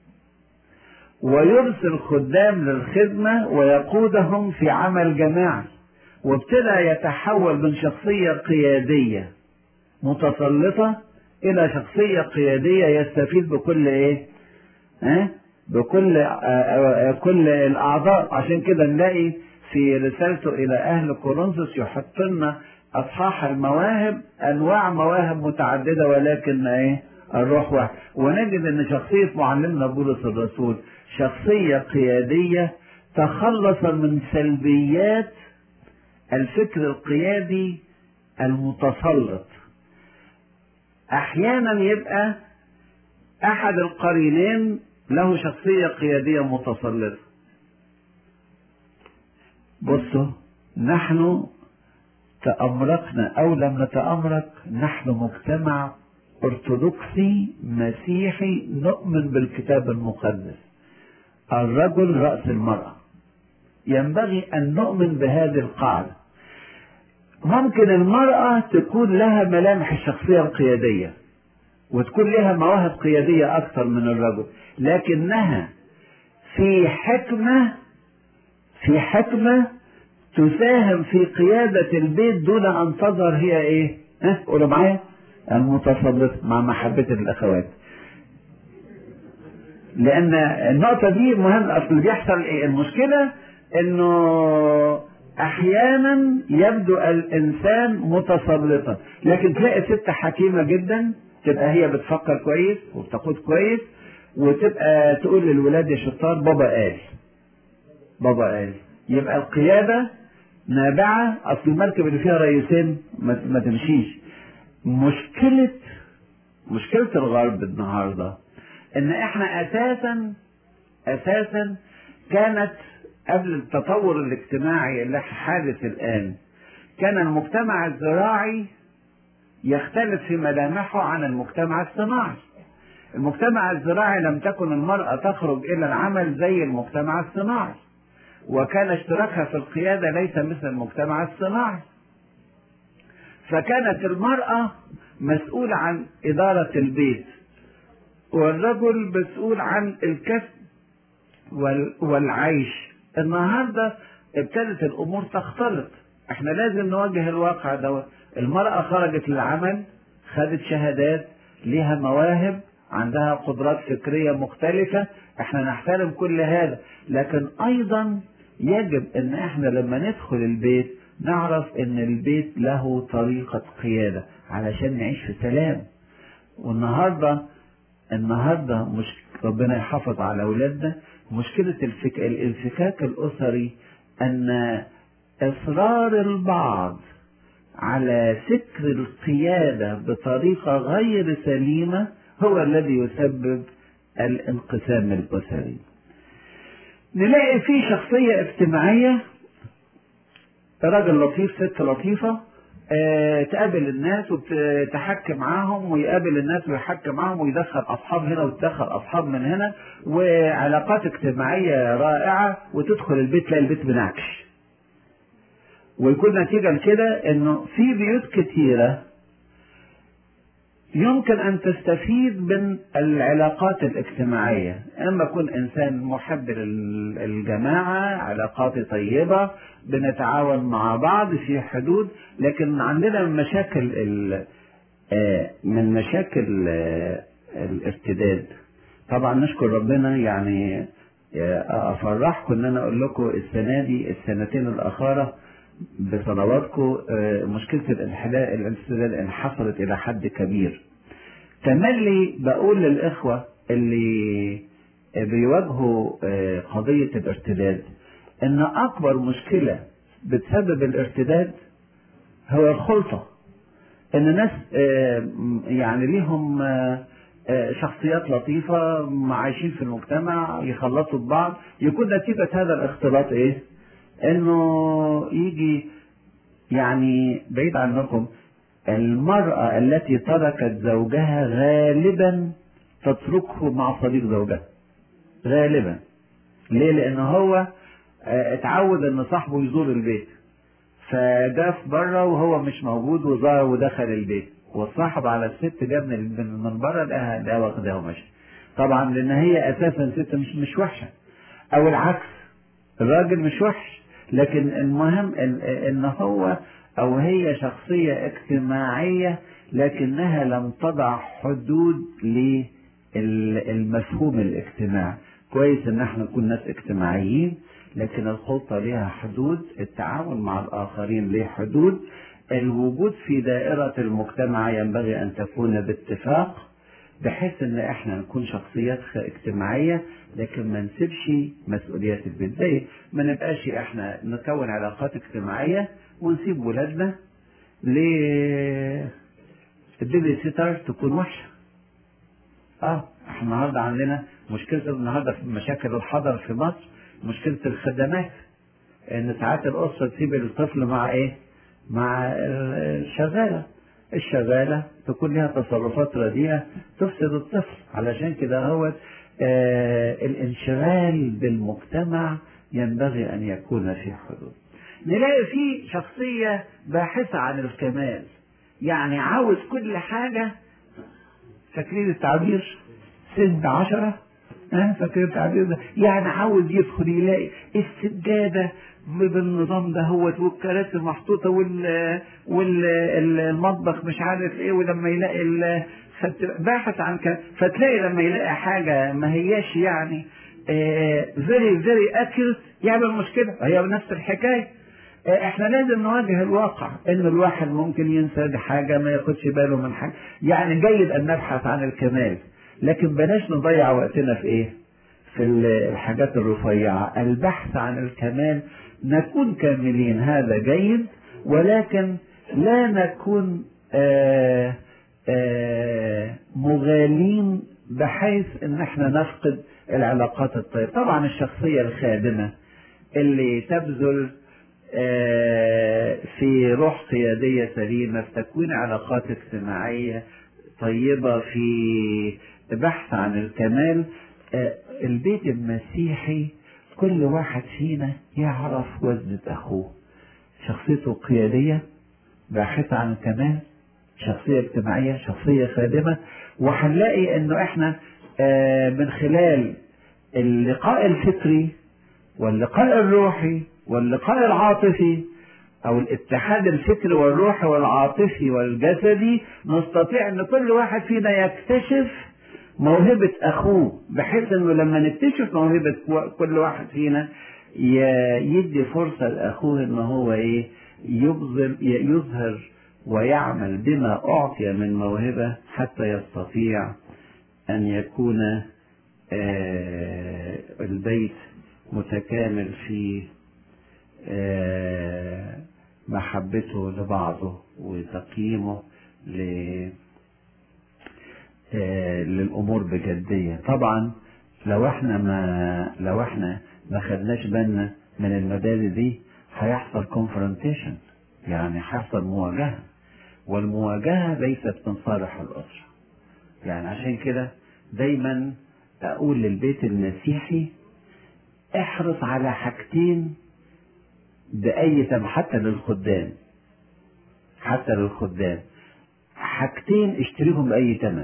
ويرسل خدام للخدمة ويقودهم في عمل جماعي، وابتدى يتحول من شخصية قيادية متسلطة الى شخصية قيادية يستفيد بكل ايه؟ بكل كل الاعضاء. عشان كده نلاقي في رسالته الى اهل كورنثوس يحط لنا اصحاح المواهب، انواع مواهب متعددة ولكن ايه؟ الروح واحد. ونجد ان شخصية معلمنا بولس الرسول شخصية قيادية تخلص من سلبيات الفكر القيادي المتسلط. احيانا يبقى احد القرينين له شخصية قيادية متسلطة. بصوا، نحن تأمركنا او لم نتأمرك، نحن مجتمع ارثوذكسي مسيحي نؤمن بالكتاب المقدس. الرجل رأس المرأة. ينبغي ان نؤمن بهذه القاعدة. ممكن المرأة تكون لها ملامح الشخصية القيادية وتكون لها مواهب قيادية أكثر من الرجل، لكنها في حكمة تساهم في قيادة البيت دون أن تظهر هي إيه؟ قولوا معايا، المتسلطة، مع محبة الأخوات. لأن النقطة دي مهمة. أصل بيحصل إيه؟ المشكلة إنه احيانا يبدو الانسان متسلطا، لكن تلاقي ست حكيمة جدا تبقى هي بتفكر كويس وبتقود كويس، وتبقى تقول للولاد يا شطار بابا قال. يبقى القيادة نابعة. اصل المركب اللي فيها رئيسين ما تمشيش. مشكلة الغرب النهاردة ان احنا اساسا كانت قبل التطور الاجتماعي اللي حادث الآن، كان المجتمع الزراعي يختلف في ملامحه عن المجتمع الصناعي. المجتمع الزراعي لم تكن المرأة تخرج إلى العمل زي المجتمع الصناعي، وكان اشتراكها في القيادة ليس مثل المجتمع الصناعي. فكانت المرأة مسؤولة عن إدارة البيت، والرجل مسؤول عن الكسب والعيش. النهاردة ابتدت الامور تختلط. احنا لازم نواجه الواقع ده. المرأة خرجت للعمل، خدت شهادات، لها مواهب، عندها قدرات فكرية مختلفة. احنا نحترم كل هذا، لكن ايضا يجب ان احنا لما ندخل البيت نعرف ان البيت له طريقة قيادة علشان نعيش في سلام. والنهاردة مش ربنا يحافظ على اولادنا. مشكلة الانفكاك الأسري أن إصرار البعض على فكر القيادة بطريقة غير سليمة هو الذي يسبب الانقسام الأسري. نلاقي فيه شخصية اجتماعية، راجل لطيف، ست لطيفة، تقابل الناس وتحكم معاهم، ويقابل الناس ويحكم معاهم، ويدخل أصحاب هنا ويدخل أصحاب من هنا، وعلاقات اجتماعية رائعة، وتدخل البيت تلاقي البيت بنعكش. ويكون نتيجة لكده إنه في بيوت كتيرة يمكن أن تستفيد من العلاقات الاجتماعية. أما يكون إنسان محب للجماعة، علاقاتي طيبة، بنتعاون مع بعض في حدود، لكن عندنا من مشاكل الارتداد. طبعا نشكر ربنا، يعني أفرحكم إن أنا أقول لكم السنة دي، السنتين الأخيرة بصلواتكم، مشكلة الارتداد انحصرت إلى حد كبير. تملي بقول للإخوة اللي بيواجهوا قضية الارتداد إن أكبر مشكلة بتسبب الارتداد هو الخلطة. إن ناس يعني ليهم شخصيات لطيفة عايشين في المجتمع، يخلطوا ببعض، يكون نتيجة هذا الاختلاط إيه؟ إنه يجي، يعني بعيد عنكم، المرأة التي تركت زوجها غالبا تتركه مع صديق زوجها غالبا. ليه؟ لأنه هو اتعود ان صاحبه يزور البيت، فجاء بره وهو مش موجود وظهر ودخل البيت، والصاحب على الست جاب من بره لقاها واخدها وماشي. طبعا لان هي اساسا ست مش وحشه، او العكس، الراجل مش وحش، لكن المهم ان هو أو هي شخصية اجتماعية لكنها لم تضع حدود للمفهوم الاجتماعي. كويس ان احنا نكون ناس اجتماعيين، لكن الخلطة لها حدود، التعامل مع الآخرين له حدود، الوجود في دائرة المجتمع ينبغي أن تكون باتفاق، بحيث ان احنا نكون شخصيات اجتماعية لكن ما نسيبش مسؤوليات البيت. زي ما نبقاش احنا نكون علاقات اجتماعية ونسيب ولادنا للبيبي سيتر تكون وحشة. احنا النهارده عندنا مشكلة، النهارده في مشاكل الحضر في مصر مشكلة الخدمات، ان ساعات الأسرة تسيب الطفل مع ايه؟ مع الشغالة تكون لها تصرفات رديئة تفسد الطفل. علشان كده هو الانشغال بالمجتمع ينبغي أن يكون في حدود. نلاقي فيه شخصية باحثة عن الكمال، يعني عاوز كل حاجة. فاكرين التعبير سن 10؟ فاكرين التعبير ده؟ يعني عاوز يدخل يلاقي السجادة بالنظام ده هو، والكراسي محطوطة، والمطبخ مش عارف ايه، ولما يلاقي باحث عن فتلاقي لما يلاقي حاجة ما هياش يعني very very accurate يعمل مشكلة. هي نفس الحكاية. احنا لازم نواجه الواقع ان الواحد ممكن ينسى حاجة، ما ياخدش باله من حاجة. يعني جيد ان نبحث عن الكمال، لكن بلاش نضيع وقتنا في ايه؟ في الحاجات الرفيعة. البحث عن الكمال، نكون كاملين هذا جيد، ولكن لا نكون مغالين بحيث ان احنا نفقد العلاقات الطيبة. طبعا الشخصية الخادمة اللي تبذل في روح قيادية سليمة، في تكوين علاقات اجتماعية طيبة، في بحث عن الكمال. البيت المسيحي كل واحد فينا يعرف وزنة أخوه، شخصيته قيادية باحثة عن الكمال، شخصية اجتماعية، شخصية خادمة. وهنلاقي انه احنا من خلال اللقاء الفكري واللقاء الروحي واللقاء العاطفي، او الاتحاد الفكري والروحي والعاطفي والجسدي، نستطيع ان كل واحد فينا يكتشف موهبة اخوه، بحيث انه لما نكتشف موهبة كل واحد فينا يدي فرصة لاخوه ان هو ايه؟ يظهر ويعمل بما اعطي من موهبة، حتى يستطيع ان يكون البيت متكامل في محبته لبعضه وتقييمه للأمور بجدية. طبعا لو احنا ما خدناش بالنا من المبادئ دي هيحصل confrontation، يعني هيحصل مواجهة، والمواجهة ليست من صالح الأسرة. يعني عشان كده دايما أقول للبيت المسيحي احرص على حاجتين بأي ثمن، حتى للخدام حاجتين اشتريهم بأي ثمن: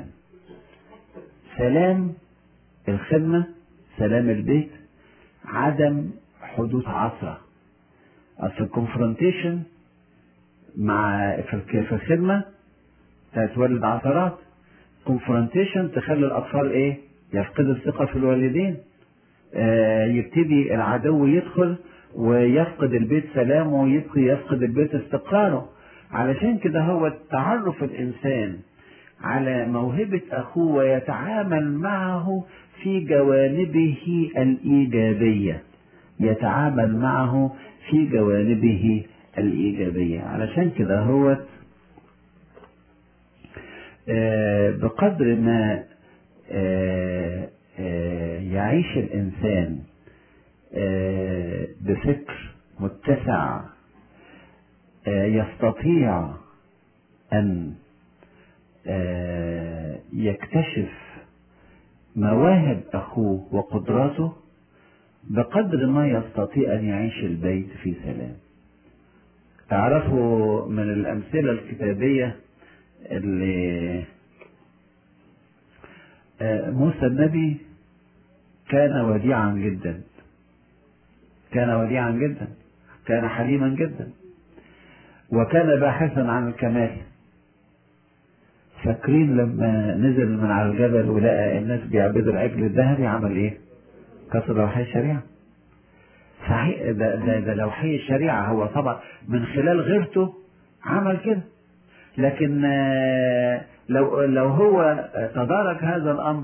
سلام الخدمة، سلام البيت، عدم حدوث عثرة. أصل الكونفرونتيشن في الخدمة تتولد عثرات. كونفرونتيشن تخلي الأطفال ايه؟ يفقدوا الثقة في الوالدين، يبتدي العدو يدخل ويفقد البيت سلامه، ويفقد البيت استقراره. علشان كده هو تعرف الإنسان على موهبة أخوه ويتعامل معه في جوانبه الإيجابية، يتعامل معه في جوانبه الإيجابية. علشان كده هو بقدر ما يعيش الإنسان بفكر متسع، يستطيع أن يكتشف مواهب أخوه وقدراته، بقدر ما يستطيع أن يعيش البيت في سلام. تعرفوا من الأمثلة الكتابية اللي موسى النبي كان وديعا جدا، كان حليما جدا، وكان باحثا عن الكمال. فاكرين لما نزل من على الجبل ولقى الناس بيعبدوا العجل الذهبي عمل ايه؟ كسر لوحي الشريعة. صحيح، ده لوحي الشريعة هو طبعا من خلال غيرته عمل كده، لكن لو هو تدارك هذا الأمر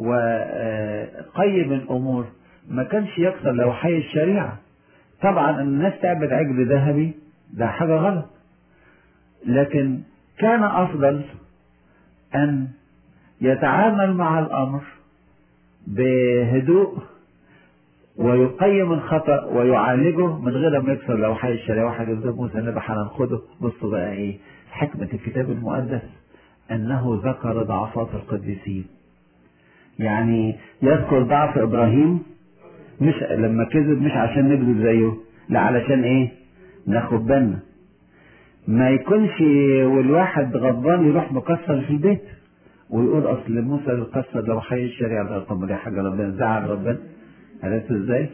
وقيم الأمور ما كانش يكسر لوحي الشريعة. طبعا الناس تعبد عجل ذهبي ده حاجة غلط، لكن كان أفضل أن يتعامل مع الأمر بهدوء ويقيم الخطأ ويعالجه من غير ما يكسر لوحي الشريعة. واحد يقول موسى نبح هناخده. بصوا بقى ايه حكمة الكتاب المقدس، أنه ذكر ضعفات القديسين. يعني يذكر ضعف إبراهيم مش لما كذب مش عشان نكذب زيه، لا علشان ايه؟ ناخد بالنا ما يكونش والواحد غضبان يروح مكسر في البيت ويقول اصل موسى كسر لوحي الشريعة. طب دي حاجة ربنا زعل ربنا، عرفت ازاي؟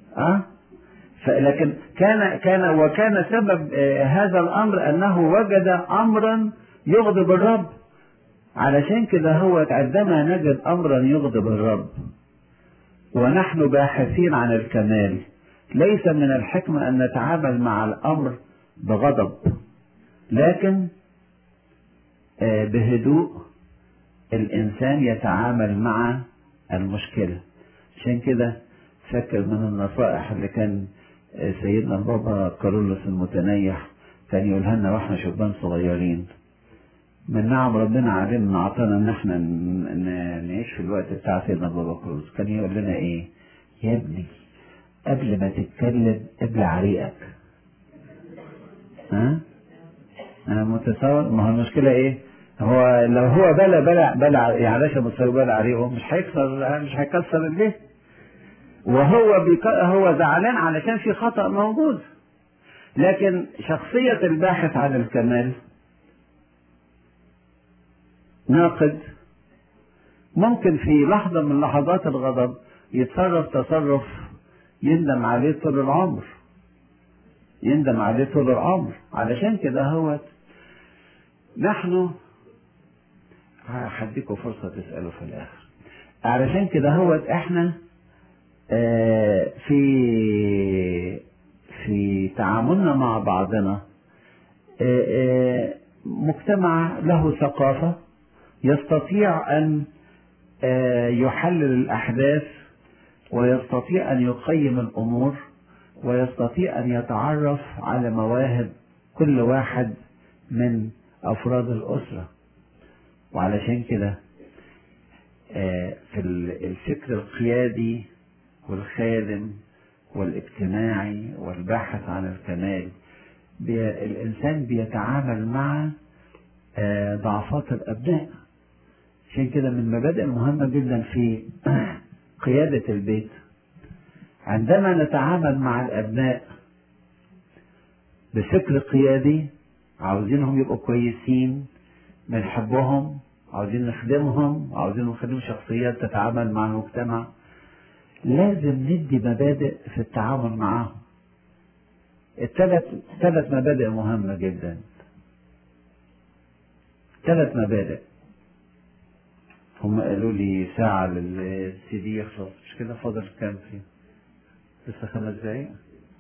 لكن وكان سبب هذا الامر انه وجد امرا يغضب الرب. علشان كده هو عندما نجد امرا يغضب الرب ونحن باحثين عن الكمال، ليس من الحكمة ان نتعامل مع الامر بغضب، لكن بهدوء الانسان يتعامل مع المشكلة. عشان كده فاكر من النصائح اللي كان سيدنا البابا كارولوس المتنيح كان يقولها لنا واحنا شبان صغيرين، من نعم ربنا علمنا عطانا ان احنا نعيش في الوقت بتاع سيدنا البابا كارولوس. كان يقول لنا ايه؟ يا ابني قبل ما تتكلم ابلع ريقك. انا متصور. ما هو المشكله ايه؟ هو لو هو بلع يعني علشان مصير بلع ريقه مش هيكسر البيت، هو زعلان علشان في خطأ موجود. لكن شخصية الباحث عن الكمال ناقد ممكن في لحظة من لحظات الغضب يتصرف تصرف يندم عليه طول العمر. علشان كده هو نحن هديكم فرصة تسألوا في الآخر. علشان كده هو احنا في تعاملنا مع بعضنا مجتمع له ثقافة يستطيع أن يحلل الأحداث ويستطيع أن يقيم الأمور ويستطيع أن يتعرف على مواهب كل واحد من أفراد الأسرة. وعلشان كده في الفكر القيادي والخادم والاجتماعي والباحث عن الكمال الإنسان بيتعامل مع ضعفات الأبناء. عشان كده من المبادئ المهمة جدا في قيادة البيت عندما نتعامل مع الأبناء بفكر قيادي، عاوزينهم يبقوا كويسين، بنحبهم، عاوزين نخدمهم، عاوزين نخدم شخصيات تتعامل مع المجتمع، لازم ندي مبادئ في التعامل معهم. ثلاث مبادئ مهمة جدا. 3 مبادئ. هم قالوا لي ساعة للسي دي يخلص، مش كده؟ فاضل كام فيه؟ لسه 5 دقايق.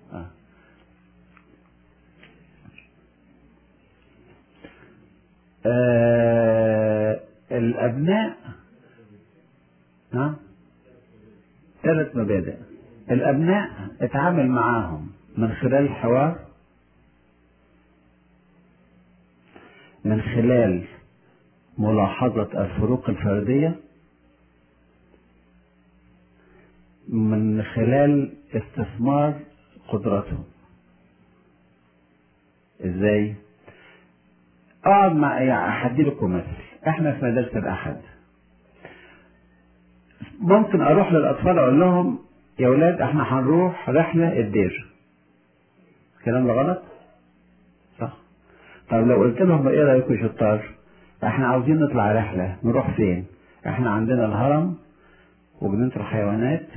الأبناء 3 مبادئ. الأبناء اتعامل معاهم من خلال الحوار، من خلال ملاحظة الفروق الفردية، من خلال استثمار قدراتهم. ازاي؟ اقعد مع هدي لكم مثل. احنا في مدرسة الأحد ممكن اروح للاطفال اقول لهم يا ولاد احنا هنروح رحلة الدير. الكلام ده غلط؟ صح؟ طب لو قلت لهم ايه رأيكم يا شطار؟ احنا عاوزين نطلع رحلة، نروح فين؟ احنا عندنا الهرم وجنينة الحيوانات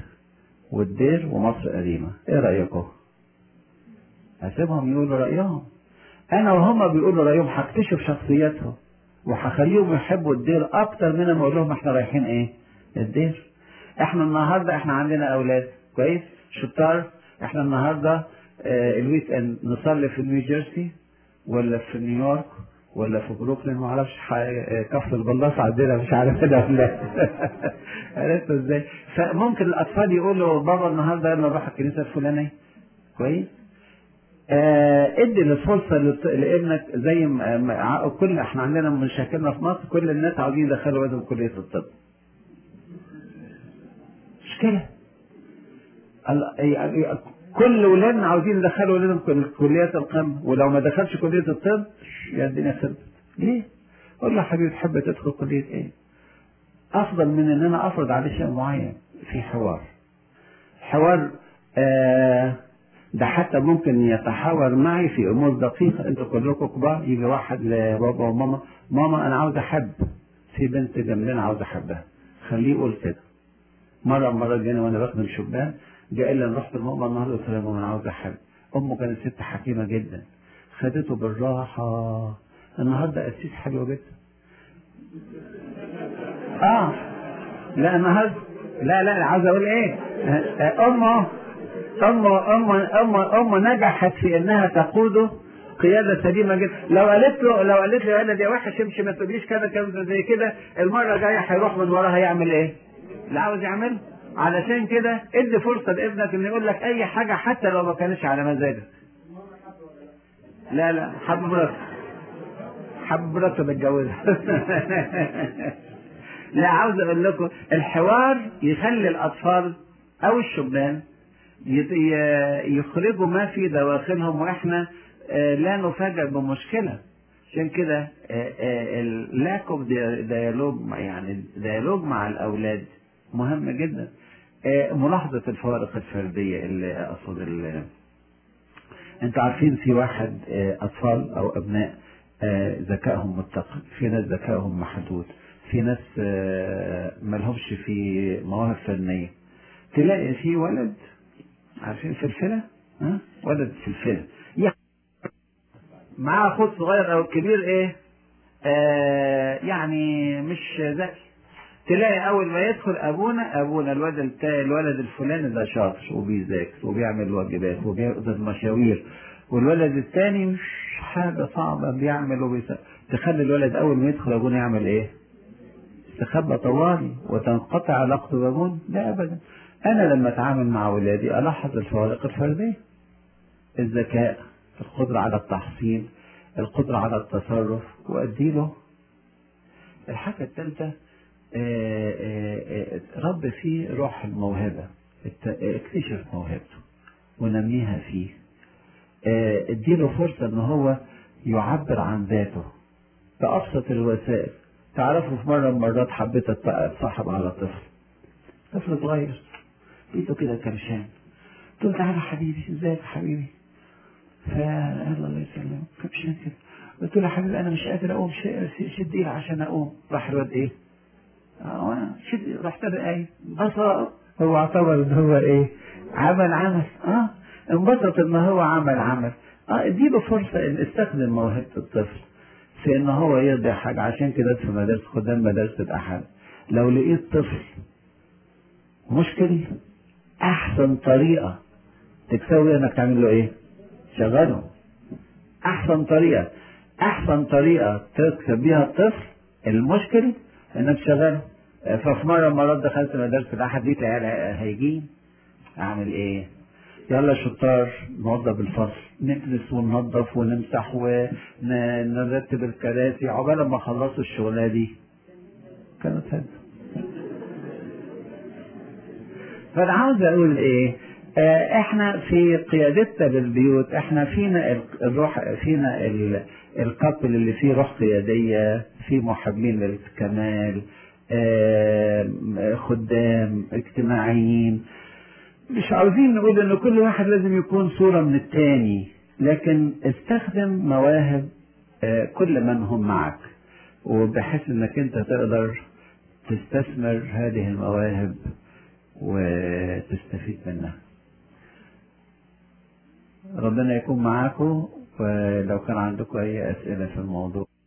والدير ومصر قديمة، ايه رأيكم؟ هسيبهم يقولوا رأيهم. انا وهما بيقولوا رايهم هكتشف شخصياتهم وهخليهم يحبوا الدير اكتر من ما اقول لهم احنا رايحين ايه الدير. احنا النهارده احنا عندنا اولاد كويس شطار، احنا النهارده الويك اند نصلي في نيوجيرسي ولا في نيويورك ولا في بروكلين، ما اعرفش كفر البلاص عندنا مش عارف كده ولا عرفت ازاي. فممكن الاطفال يقولوا بابا النهارده يلا نروح الكنيسه الفلانيه كويس. ادي الفرصه لابنك زي ما كل احنا عندنا مشاكلنا في مصر، كل الناس عاوزين يدخلوا ولادهم كليه الطب. مشكله كل ولادنا عاوزين يدخلوا ولادهم كليات القمه، ولو ما دخلش كليه الطب يا الدنيا خربت. ليه؟ قول له حبيبي تحب تدخل كليه ايه؟ افضل من ان انا افرض عليه شيء معين. في حوار ده حتى ممكن يتحاور معي في امور دقيقه. انتوا كلكم كبار، يجي واحد لبابا وماما، ماما انا عاوز احب، في بنت جنبنا عاوز احبها، خليه يقول كده. مرة جينا وانا بخدم شبان، جاء قال لي انا رحت لماما النهارده قلت لها ماما انا عاوز احب. امه كانت ست حكيمه جدا، خدته بالراحه. النهارده قسيس حلوه جدا. لا النهارده لا عاوز اقول ايه، امه نجحت في انها تقوده قياده سليمه جدا. لو قالت له يا ولد يا وحش امشي ما تقوليش كذا زي كده، المره الجايه هيروح من وراها يعمل ايه؟ اللي عاوز يعمله. علشان كده ادي فرصه لابنك انه يقول لك اي حاجه حتى لو ما كانش على مزاجك. لا حب مراته متجوزها. لا عاوز اقول لكم الحوار يخلي الاطفال او الشبان يخرجوا ما في دواخلهم، واحنا لا نفاجئ بمشكله. عشان كده اللاك اوف ديالوج، يعني ديالوج مع الاولاد مهم جدا. ملاحظه الفوارق الفرديه اللي اقصد انتوا عارفين في واحد اطفال او ابناء ذكائهم متقن، في ناس ذكائهم محدود، في ناس ملهمش في مواهب فنيه. تلاقي في ولد عارفين فلفله، ولد فلفله يعني معاه اخوه صغير او كبير ايه يعني مش ذكي. تلاقي اول ما يدخل ابونا الولد الفلاني ده شاطر وبيذاكر وبيعمل واجبات وبيقضي مشاوير، والولد الثاني مش حاجه صعبه بيعمل وبيسوي. تخلي الولد اول ما يدخل ابونا يعمل ايه؟ يستخبى طوالي وتنقطع علاقته بابونا؟ لا ابدا. انا لما اتعامل مع ولادي الاحظ الفوارق الفرديه، الذكاء، القدره على التحصيل، القدره على التصرف، واديله. الحاجه الثالثه رب فيه روح الموهبة، اكتشف موهبته ونميها فيه. اديله فرصة ان هو يعبر عن ذاته بأبسط الوسائل. تعرفوا في مرة من المرات حبيت اتصاحب على طفل صغير لقيته كده كرشان، قلت له تعالى حبيبي ازيك يا حبيبي، الله يسلمك كرشان كده. قلت له يا حبيبي انا مش قادر اقوم، شد ايدي عشان اقوم. راح الواد ايه رحت ايه هو اعتبر ان هو ايه عمل انبسط ان هو عمل اديله فرصة ان استخدم موهبة الطفل في ان هو يرضي حاجة. عشان كده في مدارس خدام مدارس الاحد لو لقيت طفل مشكلة، احسن طريقة تكسوي انك تعمل له ايه؟ شغله. احسن طريقة تكسب بيها الطفل المشكلة انك شغله. ففي مرة مرات دخلت مدرسة الأحد لقيت العيال هيجين، أعمل إيه؟ يلا شطار نوضب الفصل، نكنس وننظف ونمسح ونرتب الكراسي. عقبال ما خلصوا الشغلة دي كانت هذا. فأنا عاوز أقول إيه؟ إحنا في قيادتنا للبيوت إحنا فينا الروح، فينا القبل اللي فيه روح قيادية، في محبين للكمال، خدام اجتماعيين. مش عاوزين نقول ان كل واحد لازم يكون صورة من التاني، لكن استخدم مواهب كل من هم معك، وبحيث انك انت تقدر تستثمر هذه المواهب وتستفيد منها. ربنا يكون معاكم ولو كان عندكم أي أسئلة في الموضوع